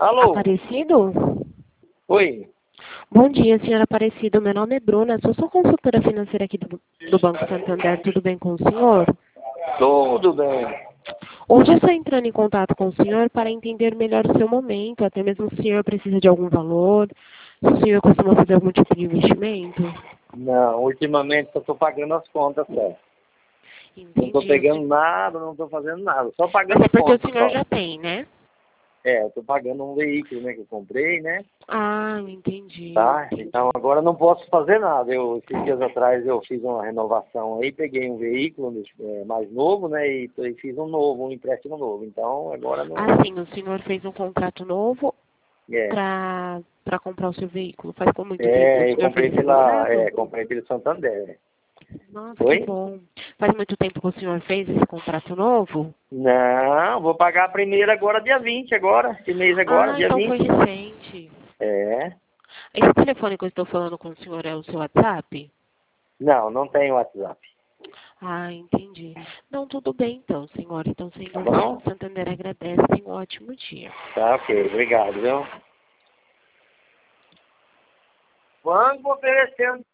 Alô? Aparecido? Oi? Bom dia, senhora Aparecido. Meu nome é Bruna, sou consultora financeira aqui do Banco Santander. Tudo bem com o senhor? Tudo bem. Hoje eu estou entrando em contato com o senhor para entender melhor o seu momento, até mesmo se o senhor precisa de algum valor, se o senhor costuma fazer algum tipo de investimento. Não, ultimamente só estou pagando as contas só. Não estou Entendi. pegando nada, não estou fazendo nada. Só Mas pagando é porque o contas senhor só. já tem, né? É, eu estou pagando um veículo, né, que eu comprei, né? Ah, entendi. Tá? Então agora eu não posso fazer nada. Esses dias atrás eu fiz uma renovação aí, peguei um veículo mais novo, né? E fiz um empréstimo novo. Então agora não. Assim, o senhor fez um contrato novo É. para comprar o seu veículo. Faz por muito tempo o Eu senhor foi comprei segurado? comprei pelo Santander. Nossa, que Oi? bom. Faz muito tempo que o senhor fez esse contrato novo? Não, vou pagar a primeira agora, dia 20 agora. Esse mês agora, Ah, dia então foi 20. recente. É. Esse telefone que eu estou falando com o senhor é o seu WhatsApp? Não, não tem WhatsApp. Ah, entendi. Não, tudo bem então, senhor. Então, sem Tá dúvida, bom? o Santander agradece. Tenha um ótimo dia. Tá, ok. Obrigado, viu? Quando oferecendo